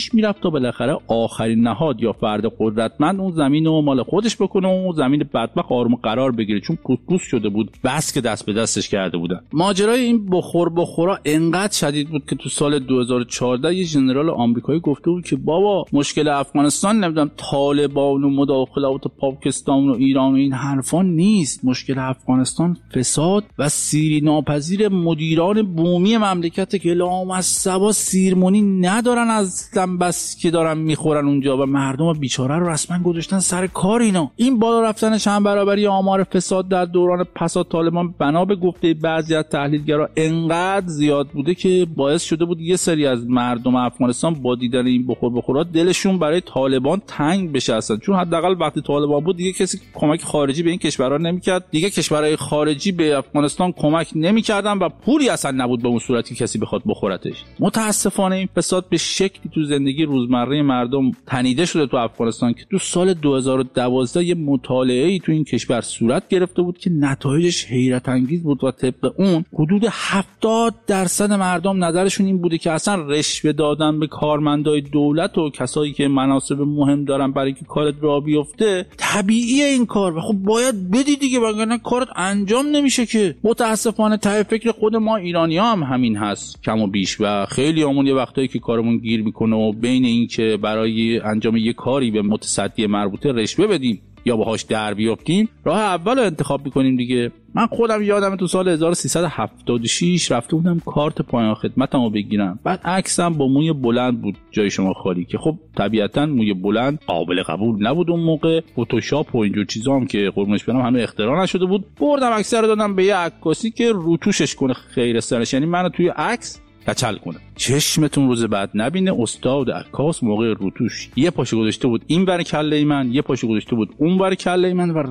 تا بالاخره آخرین نهاد یا فرد قدرتمند اون زمین رو مال خودش بکنه و اون زمین بدبخت آروم قرار بگیره، چون پوست شده بود بس که دست به دستش کرده بودن. ماجرای این بخور بخورا انقدر شدید بود که تو سال دو هزار و چهارده یه ژنرال آمریکایی گفته بود که بابا مشکل افغانستان نمیدونم طالبان و مداخلات پاکستان و ایران و این حرفا نیست، مشکل افغانستان فساد و سیری ناپذیر مدیران بومی مملکت که لامصبا سیرمونی ندارن اصلا، بس که دارن میخورن اونجا و مردم بیچاره رو رسما گذاشتن سر کار. اینا این بالا رفتن چند برابری آمار فساد در دوران پسا طالبان بنا به گفته بعضی از تحلیلگرا انقدر زیاد بوده که باعث شده بود یه سری از مردم افغانستان با دیدن این بخور بخورا دلشون برای طالبان تنگ بشه اصلا، چون حداقل وقتی طالبان بود دیگه کسی کمک خارجی به این کشورها نمیکرد، دیگه کشورهای خارجی به افغانستان کمک نمیکردن و پولی اصلا نبود به اون صورتی کسی بخواد بخورتش. متاسفانه این فساد به شکلی تو زندگی روزمره مردم تنیده شده تو افغانستان که تو سال دو هزار و دوازده یه مطالعه‌ای تو این کشور صورت گرفته بود که نتایجش حیرت انگیز بود و طبق اون حدود هفتاد درصد مردم نظرشون این بوده که اصلا رشوه دادن به کارمندای دولت و کسایی که مناصب مهم دارن برای که کارت راه بیفته طبیعیه این کار و خب باید بدی دیگه، وگرنه کارت انجام نمیشه که. متاسفانه ته فکر خود ما ایرانی‌ها هم همین هست کم و بیش و خیلی همون یه وقتایی که کارمون گیر میکنه و بین این که برای انجام یه کاری به متصدی مربوطه رشوه بدیم یا باهاش در بیافتیم راه اول رو انتخاب میکنیم دیگه. من خودم یادم تو سال هزار و سیصد و هفتاد و شش رفته بودم کارت پایان خدمتمو بگیرم، بعد عکسم با موی بلند بود جای شما خالی که خب طبیعتا موی بلند قابل قبول نبود اون موقع، فتوشاپ و اینجور چیزا هم که قربونش برم هنوز اختراع نشده بود. بردم عکس رو دادم به یه عکاسی که روتوشش کنه خیر سرش، یعنی منو توی عکس کچل کنه، چشمتون روز بعد نبینه. استاد عکاس موقع روتوش یه پاشو گذاشته بود این ور کله من، یه پاشو گذاشته بود اون ور کله من و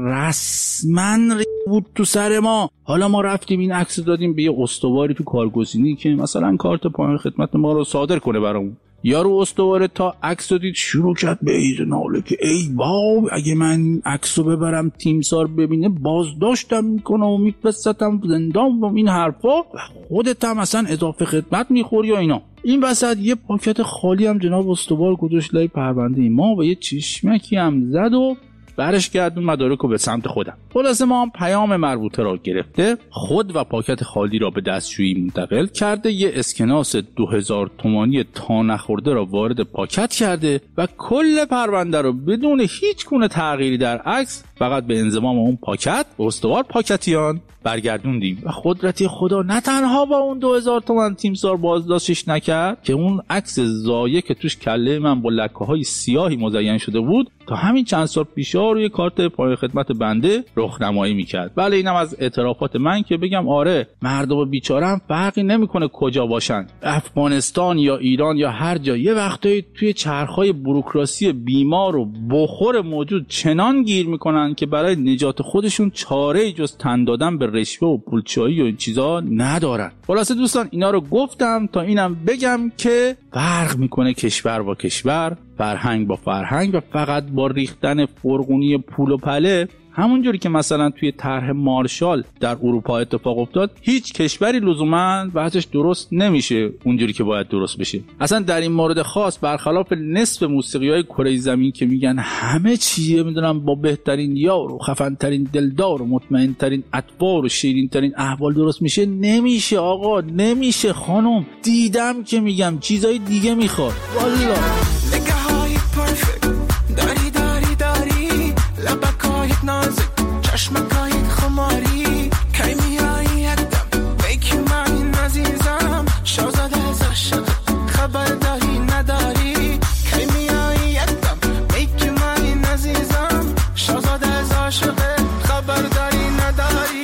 رسما بود تو سر ما. حالا ما رفتیم این عکس دادیم به یه استواری تو کارگزینی که مثلا کارت پایان خدمت ما رو صادر کنه برامون. یارو استواره تا عکس رو دید شروع کرد به ایز ناله که ای باب اگه من این عکس رو ببرم تیمسار ببینه بازداشتم میکنه و میفرستم زندان و این حرفا، خودت هم اصلا اضافه خدمت میخوری یا اینا. این وسط یه پاکت خالی هم جناب استوار گذاشت لای پرونده ما و یه چشمکی هم زد و برش گردون مدارک رو به سمت خودم. خلاصه ما هم پیام مربوطه را گرفته، خود و پاکت خالی را به دستشویی منتقل کرده، یه اسکناس دو هزار تومانی تا نخورده را وارد پاکت کرده و کل پرونده رو بدون هیچ گونه تغییری در عکس فقط به انضمام اون پاکت به استوار پاکتیان برگردوندیم و قدرتی خدا نه تنها با اون دو هزار تومان تیمسار بازداشتش نکرد که اون عکس زایه که توش کله من با لکه های سیاهی مزین شده بود تا همین چند سال پیشا روی کارت پایان خدمت بنده رخنمایی میکرد. بله اینم از اعترافات من که بگم آره مردم بیچاره هم فرقی نمیکنه کجا باشن، افغانستان یا ایران یا هر جا، یه وقتایی توی چرخهای بوروکراسی بیمار و بخور موجود چنان گیر میکنن که برای نجات خودشون چاره‌ای جز تن دادن به رشوه و پولچایی و این چیزا ندارن. خلاصه دوستان اینا رو گفتم تا اینم بگم که فرق میکنه کشور با کشور، فرهنگ با فرهنگ و فقط با ریختن فرغونی پول و پله همونجوری که مثلا توی طرح مارشال در اروپا اتفاق افتاد هیچ کشوری لزوما وضعش درست نمیشه اونجوری که باید درست بشه. اصلا در این مورد خاص برخلاف نصف موسیقی‌های کره زمین که میگن همه چیه میدونم با بهترین یار و خفن‌ترین دلدار و مطمئن‌ترین اطوار و شیرین‌ترین احوال درست میشه، نمیشه آقا، نمیشه خانم. دیدم که میگم چیزای دیگه میخواد والله. نگاه‌های پرفکت داری داری داری لبکای نازک چشمکای خماری کی میایی یکدم بیکی من عزیزم شاهزاده از عشق خبر داری نداری کی میایی یکدم بیکی من عزیزم شاهزاده از عشق خبر داری نداری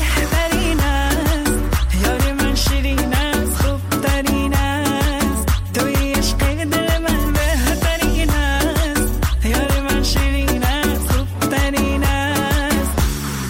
بهترین است یار من شیرین است خوبترین است توی عشق دل من بهترین است یار من شیرین است خوبترین است.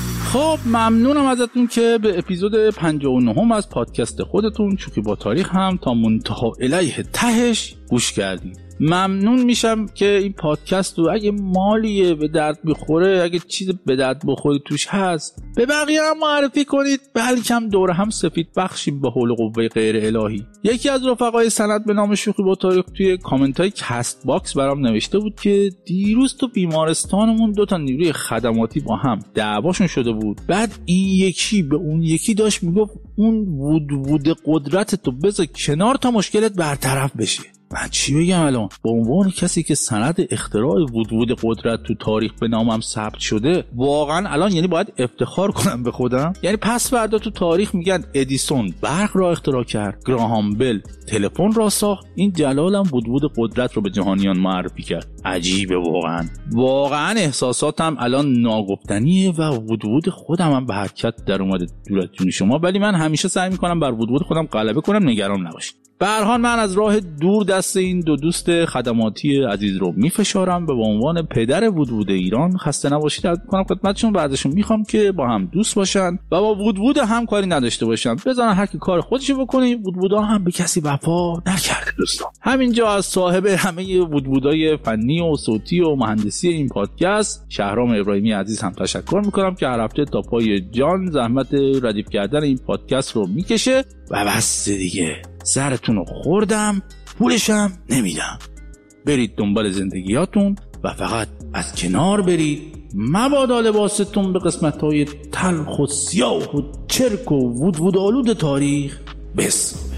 خب ممنونم ازتون که به اپیزود پنجاه و نه از پادکست خودتون چوکی با تاریخ هم تا منتها الیه تهش گوش کردید. ممنون میشم که این پادکست رو اگه مالیه به درد میخوره، اگه چیز به درد بخوری توش هست، به بقیه هم معرفی کنید، بلکم دور هم سفید بخشیم به حول قوه غیر الهی. یکی از رفقای سند به نام شوخی با تاریخ توی کامنت های کست باکس برام نوشته بود که دیروز تو بیمارستانمون دو تا نیروی خدماتی با هم دعواشون شده بود، بعد این یکی به اون یکی داشت میگفت اون وود وود قدرت تو بذار کنار تا مشکلت برطرف بشه. من چی بگم الان؟ به عنوان کسی که سند اختراع وودوود قدرت تو تاریخ به نامم ثبت شده، واقعا الان یعنی باید افتخار کنم به خودم. یعنی پس فردا تو تاریخ میگن ادیسون برق را اختراع کرد، گراهام بل تلفن را ساخت، این جلالم وودوود قدرت رو به جهانیان معرفی کرد. عجیبه واقعا. واقعا احساساتم الان ناگفتنیه و وودوود خودم هم به حرکت در اومده دور از جون شما، ولی من همیشه سعی میکنم بر وودوود خودم غلبه کنم، نگران نباشید. به هر حال من از راه دور دست این دو دوست خدماتی عزیز رو میفشارم و به عنوان پدر وودوود ایران خسته نباشید عرض می‌کنم خدمتشون و ازشون میخوام که با هم دوست باشن و با وودوود هم کاری نداشته باشن، بزنن هر کی کار خودشو بکنه. وودوودا هم به کسی وفا نکرده دوستان. همینجا از صاحب همه وودوودای فنی و صوتی و مهندسی این پادکست شهرام ابراهیمی عزیز هم تشکر میکنم که هر هفته تا پای جان زحمت ردیف کردن این پادکست رو میکشه و بس دیگه. سرتون رو خوردم، پولشم نمیدم. برید دنبال زندگیاتون و فقط از کنار برید، مبادا لباستون به قسمت‌های تلخ و سیاه و چرک و وودوود آلود تاریخ بسازه.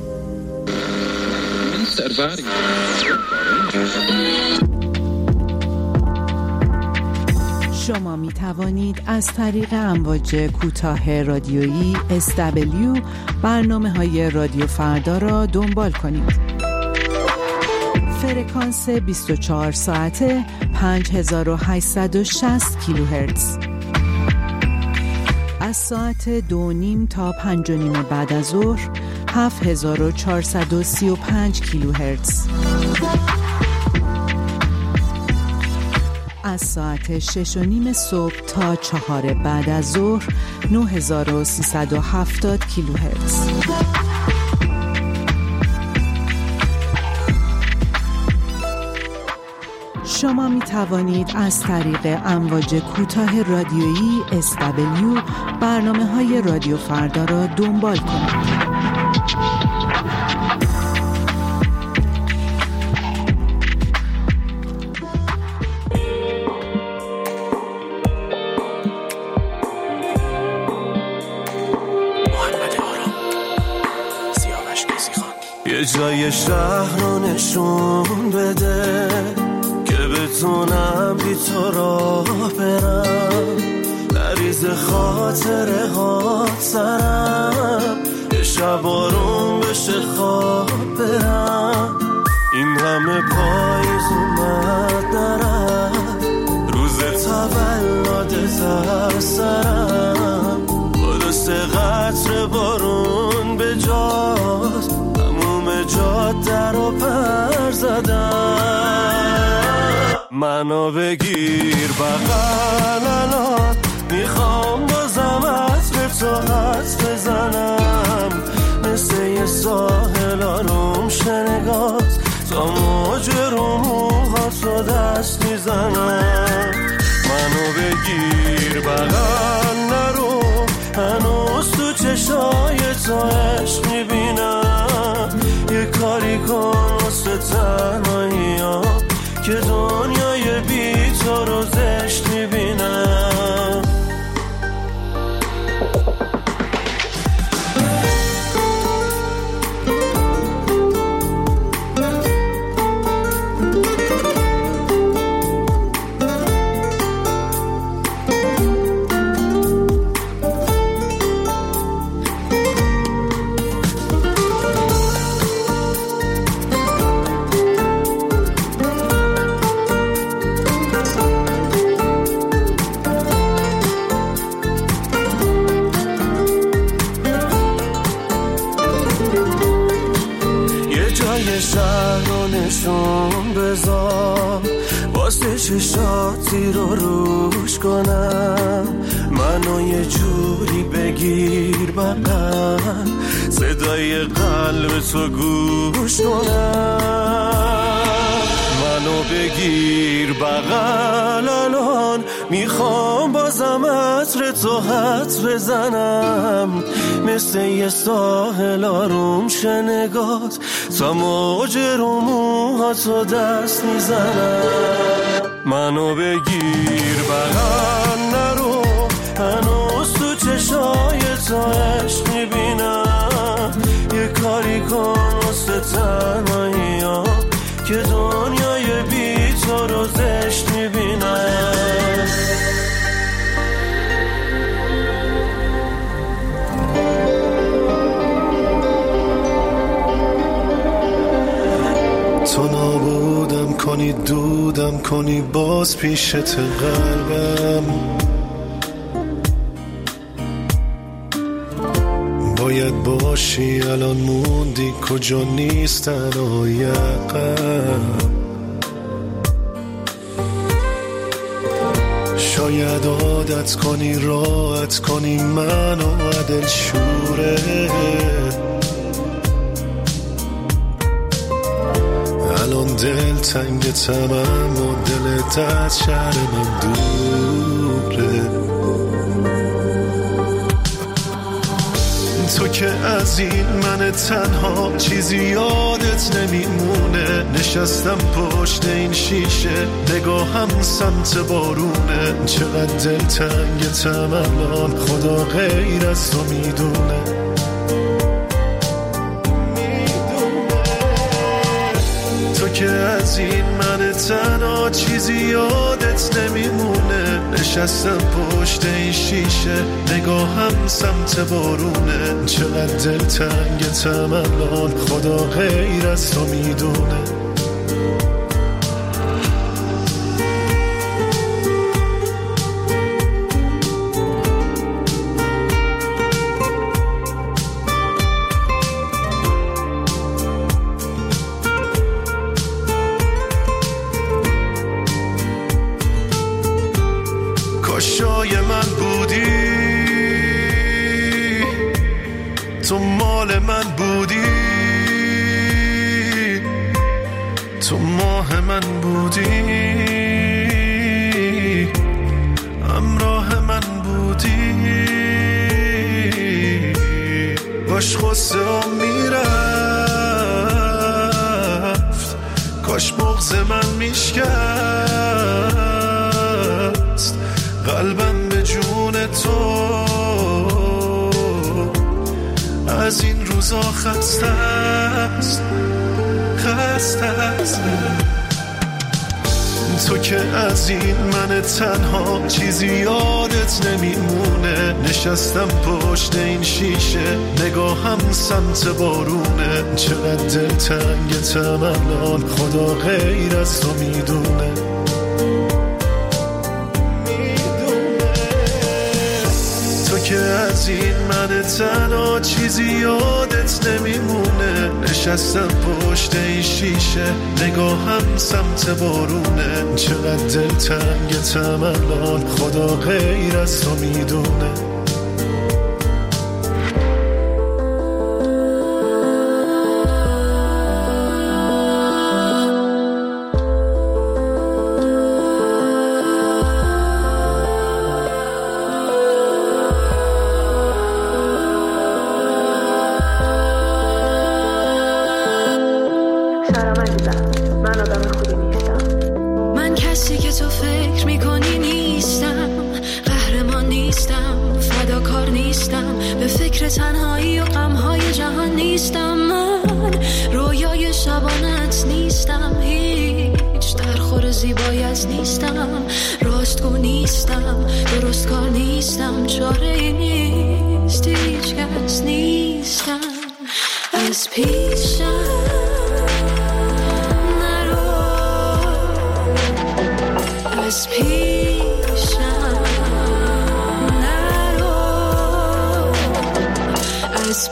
شما می توانید از طریق امواج کوتاه رادیویی اس دبلیو برنامه‌های رادیو فردا را دنبال کنید. فرکانس بیست و چهار ساعته پنج هزار و هشتصد و شصت کیلوهرتز. از ساعت دو نیم تا پنج و نیم بعد از ظهر هفت هزار و چهارصد و سی و پنج کیلوهرتز. از ساعت شش و نیم صبح تا چهار بعد از ظهر نه هزار و سیصد و هفتاد کیلوهرتز. شما می توانید از طریق امواج کوتاه رادیویی اس دبلیو برنامه‌های رادیو فردا را دنبال کنید. یه جای شهر رو نشون بده که بتونم بی تو راه برم، نریز خاطره ها سرم، یه شب آروم بشه خواب برم. این همه پاییز اومد نرم، روز تولدت از سرم، با دست قطر بارون به جاست تموم جاده رو پر زدم. منو بگیر بغل الان، میخوام بازم عطر تو حد بزنم، مثل یه ساحل آروم شنگات تا موج رو موهاتو دست میزنم. منو بگیر بغل نرو، هنوز تو چشای تو عشق میبینم، یه کاری کن واسه تنهایی ها که دنیای بی تو رو زشت میبینم. نشون بذار واسه چشاتی رو روش کنم، منو یه جوری بگیر بغل، صدای قلب تو گوش کنم. بگیر بغل الان، میخوام بازم عطر تو حد بزنم، مثل یه ساحل آروم شنگات تا موج رو موهاتو دست میزنم. منو بگیر بغل نرو، هنوز تو چشای تو عشق میبینم، یه کاری کن واسه تنهایی ها که دنیای بی تو رو زشت میبینم. تو نابودم کنی دودم کنی باز پیشت قلبم، باید باشی الان موندی کجا نیستن و یقم، شاید عادت کنی راحت کنی منو عدل شوره، الان دل تنگ تمام و دلت از شهر من دوره. تو که از این من تنها چیزی یادت نمیمونه، نشستم پشت این شیشه نگاهم سمت بارونه، چقدر دل تنگتم الان خدا غیر از تو میدونه. تو که از این من تنها چیزی یادت نمیمونه، نشستم پشت این شیشه نگاهم سمت بارونه، چقدر دل تنگتم الان خدا غیر از تو میدونه. کاشای من بودی، تو مال من بودی، تو ماه من بودی، همراه من بودی، باش خسته هم میرفت، کاش بغض من میشکست، قلبم به جون تو از این روزا خسته است، خسته است. تو که از این من تنها چیزی یادت نمیمونه، نشستم پشت این شیشه نگاهم سمت بارونه، چقدر دل تنگتم الان خدا غیر از تو میدونه. که از این من تنها چیزی یادت نمیمونه، نشستم پشت این شیشه نگاهم سمت بارونه، چقدر دل تنگتم الان خدا غیر از تو میدونه. تنهایی و غمهای جهان نیستم، من رویای شبانت نیستم، هیچ در خور زیبایت نیستم، راستگو نیستم، درست کار نیستم، چاره نیست، هیچ کس نیستم، از پیشم نرو، از پیشم نرو، از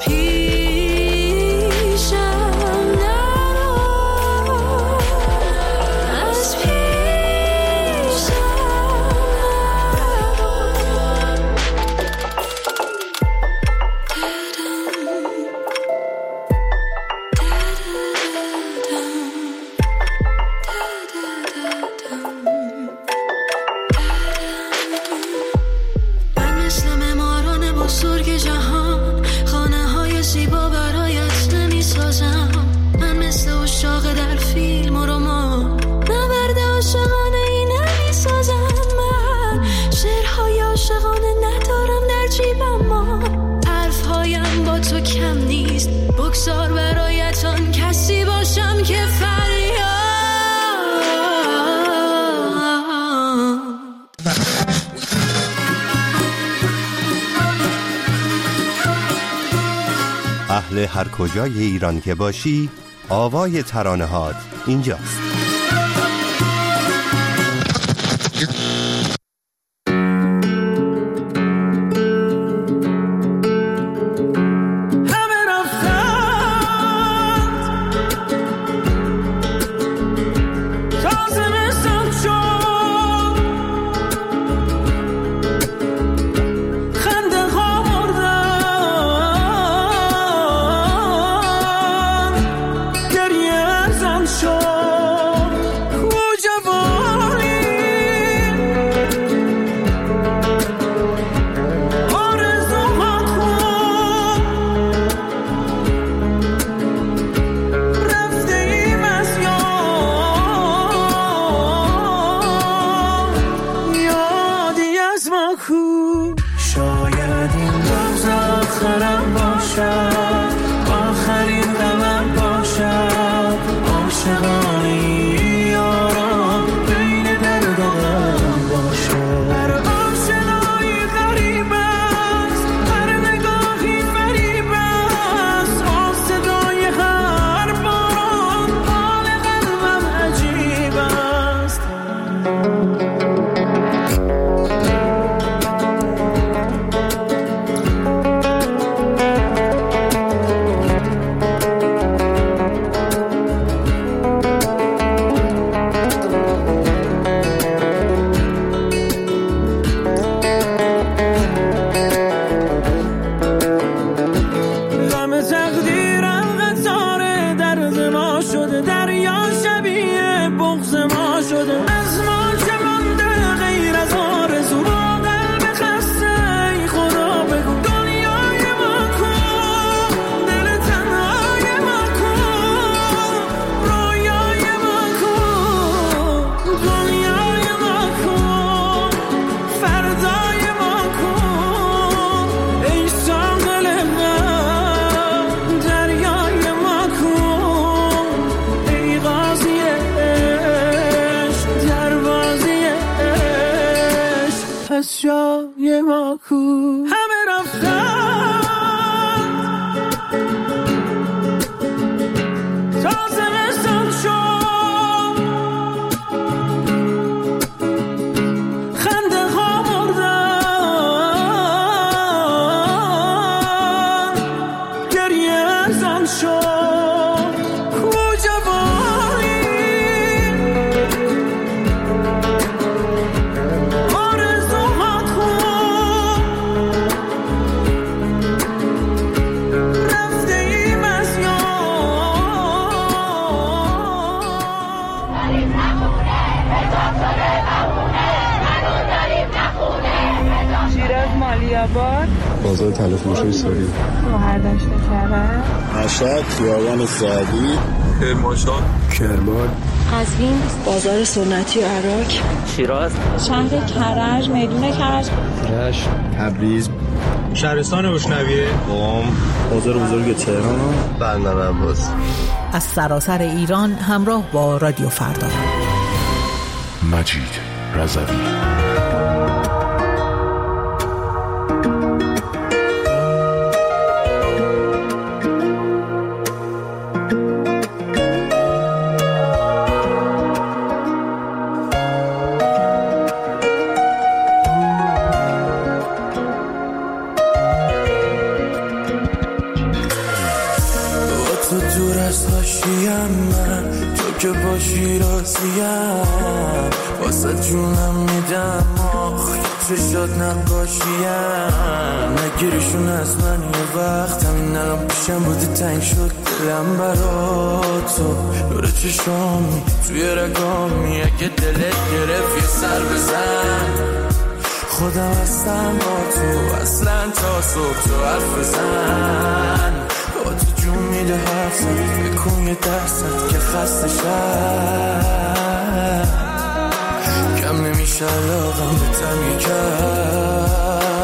پیشم نرو، از پیشم نرو. بزرگ جهان، خانه های زیبا برایت نمی سازم. من مثل اشاق در فیلم و رمان، نبرد عاشقانه ای نمی سازم. من شعرهای عاشقانه ندارم در جیبم، ما حرفهایم با تو کم نیست. بگذار برایتان کسی باشم که فریاد. اهل هر کجای ایران که باشی، آوای ترانه‌هات اینجاست. جای ما کو همه رفتن تا زمستان شد خنده ها مردن گریه ازان شد کو جوانی بازار تلفروشی سوری شوهر داشته کرد مشهد خیابان سعدی کرمانشاه کرمان قزوین بازار سنتی و عراق شیراز شهر کرج میدون کرج رشت تبریز شهرستان بشنویه قم بازار بزرگ تهران بندر عباس. از سراسر ایران همراه با رادیو فردا. مجید رضوی. که باشی راضیم واسه جونم میدم آخ چشات نقاشیم نگیرشون از من یه وقت همین الان پیشم بودی تنگ شد دلم برا تو دور چشامی توی رگامی اگه دلت گرفت یه سر بزن خودم هستم با تو اصلا تا صبح تو حرف بزن با تو جون میده حرف زد بکن یه درصد که خسته شد کم نمیشه علاقم به تمی کرد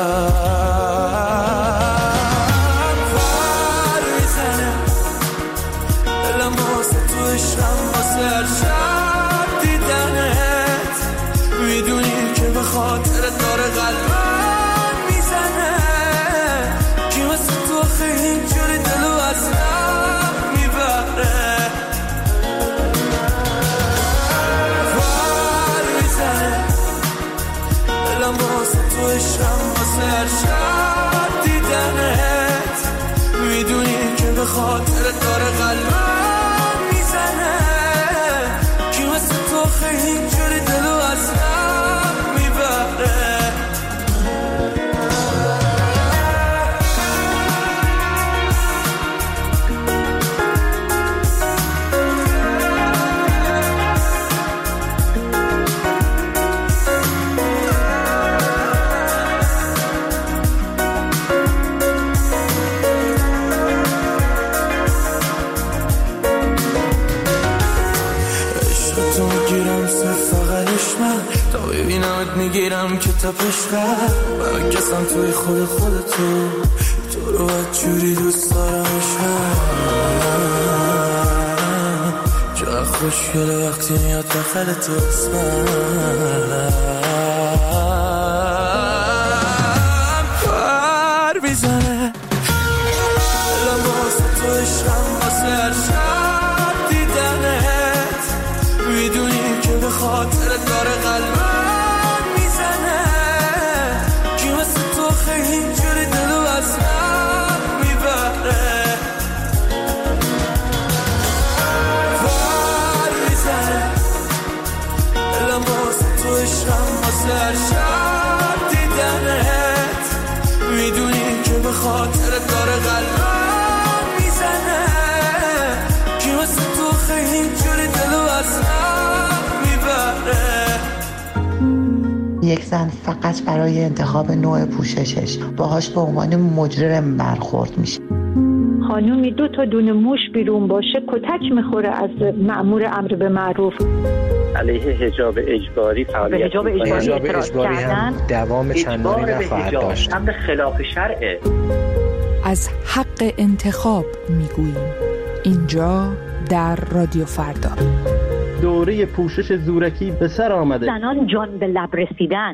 پر میزنه دلم واسه تو عشقم واسه هر شب دیدنت میدونی که به خاطر داره قلبم میزنه کی واسه تو خیلی اینجوری دلو از هم میبره پر میزنه دلم واسه تو عشقم واسه هر شب دیدنت میدونی که به خاطر داره قلبم میزنه کی واسه تو خیلی اینجوری دلو از هم میبره میگیرم که تپش کرد برکسم توی خود خودتو تو رو جوری دوست دارم عشقم چقدر خوشگله وقتی میاد داخل تو اسمم پر میزنه دلم واسه تو عشقم واسه هر شب دیدنت میدونی که به خاطر داره قلبم خیلی اینجوری دلو از هم میبره پر میزنه دلم واسه تو عشقم واسه هر شب دیدنت میدونی که به خاطر داره قلبم میزنه کی واسه تو خیلی اینجوری دلو از هم میبره یک زن فقط برای انتخاب نوع پوششش باهاش به عنوان مجرم برخورد میشه. خانومی دو تا دونه موش بیرون باشه کتک میخوره از مأمور امر به معروف. علیه حجاب اجباری فعالیت حجاب اجباری, اجباری هم دوام چندانی نخواهد داشت. امر خلاف شرعه. از حق انتخاب میگوییم اینجا در رادیو فردا. دوره پوشش زورکی به سر آمده. زنان جان به لب رسیدن.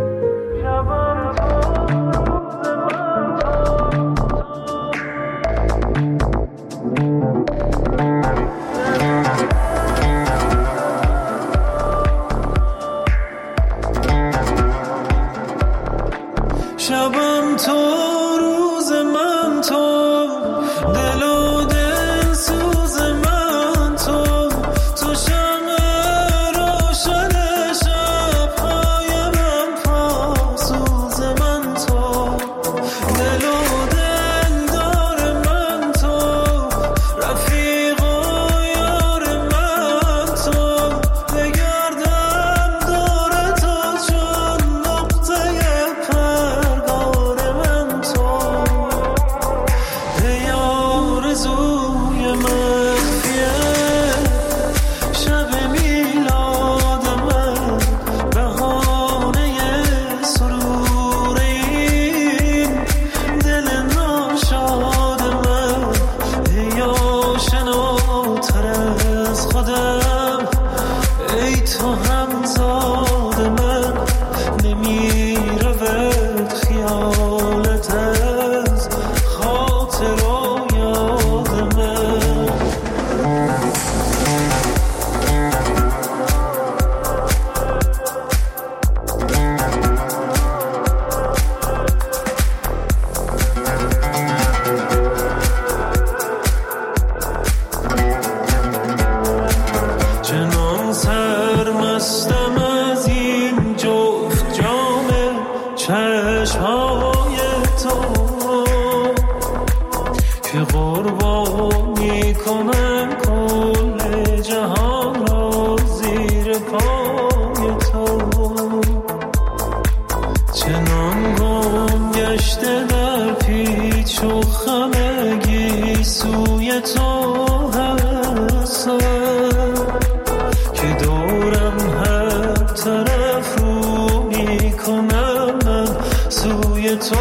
شبم تو روز من تو دل و دل سوز من تو تو شمع روشن شب‌های من پاسوز من تو دل و دل دار من تو رفیق و یار من تو بگردم دور تو چون نقطه پرگار من تو ای آرزوی مخفیه شب میلاد من بهانه سرور این دل ناشاد من ای آشناتر از خودم ای تو همزاد من نمیرود خیالت از خاطر و یاد من چنان سرمستم از این جفت جام چشمهای تو که قربانی کنم کل جهان را زیر پای تو چنان گم گشته در پیچ و خمگی سوی تو هستم که دورم هر طرف رو میکنم من سوی تو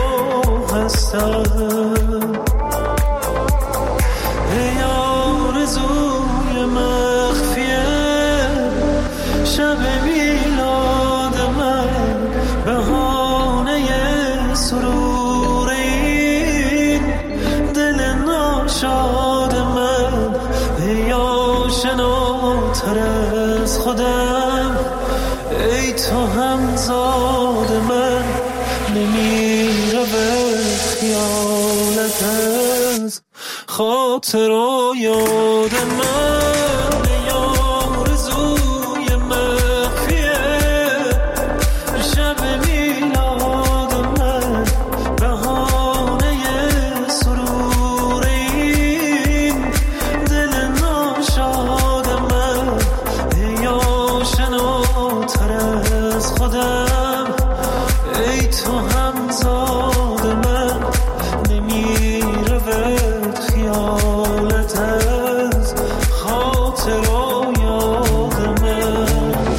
هستم ای آرزوی مخفیه شب میلاد من بهانه سرور این دل ناشاد من ای آشناتر از خودم ای تو همزاد من نمیره به خیالت از خاطر و یاد من ای آرزوی مخفیه شب میلاد من بهانه سرور این دل ناشاد من ای آشناتر از خودم ای تو همزاد من نمیره ورد خیالت از خاطر و یاد من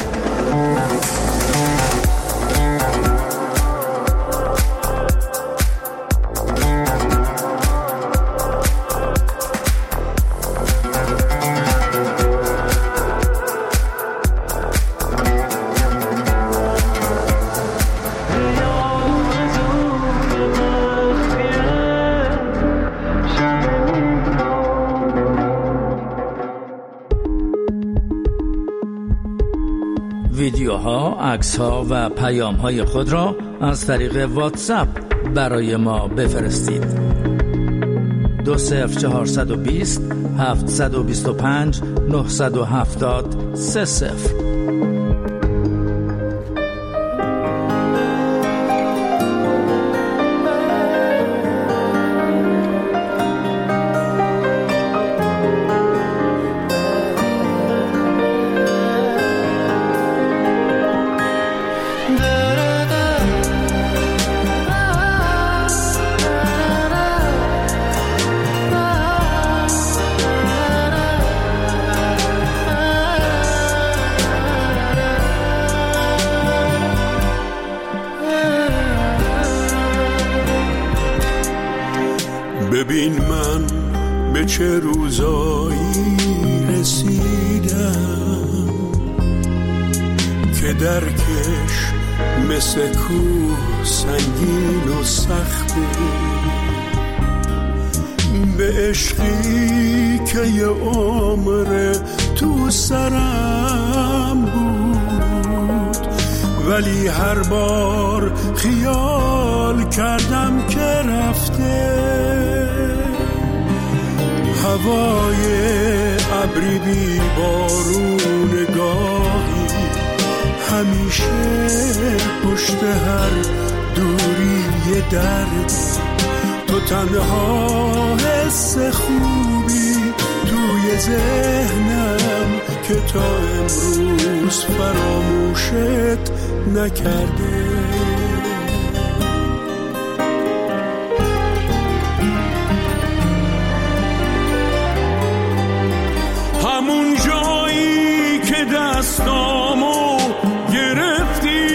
ویدیوها، عکس‌ها و پیام‌های خود را از طریق واتساپ برای ما بفرستید. دو صفر چهارصد و بیست هفتصد و بیست و پنج نهصد و هفتاد سه صفر. ببین من به چه روزایی رسیدم که درکش مثل کوه سنگین و سخته به عشقی که یه عمر تو سرم بود ولی هر بار خیال کردم که رفته هوای ابری بی بارون گاهی همیشه پشت هر دوری یه درد تو تنها حس خوبی توی ذهنم که تا امروز فراموشت نکرده همون جایی که دستامو گرفتی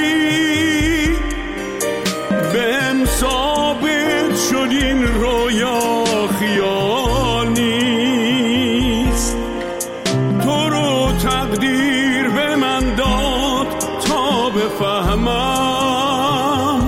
بهم ثابت شد این رویا خیال نیست تو رو تقدیر به من داد تا بفهمم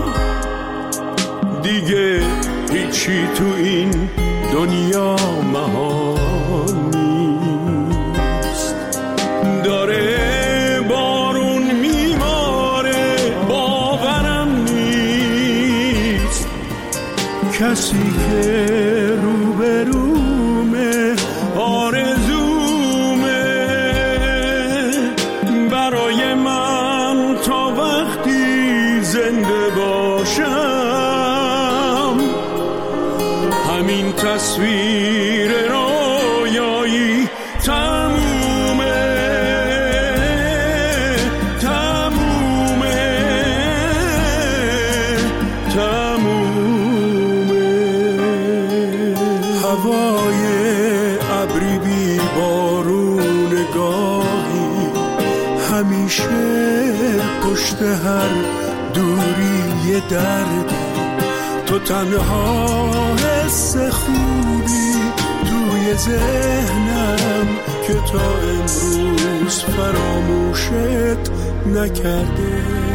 دیگه هیچی تو این دنیا محال نیست داره بارون میباره باورم نیست کسی که روبرومه آرزومه برای من تا وقتی زنده باشم همین تصویر رویایی تمومه تمومه هر دوری درد، تو تنها حس خوبی توی ذهنم که تا امروز فراموشت نکرده.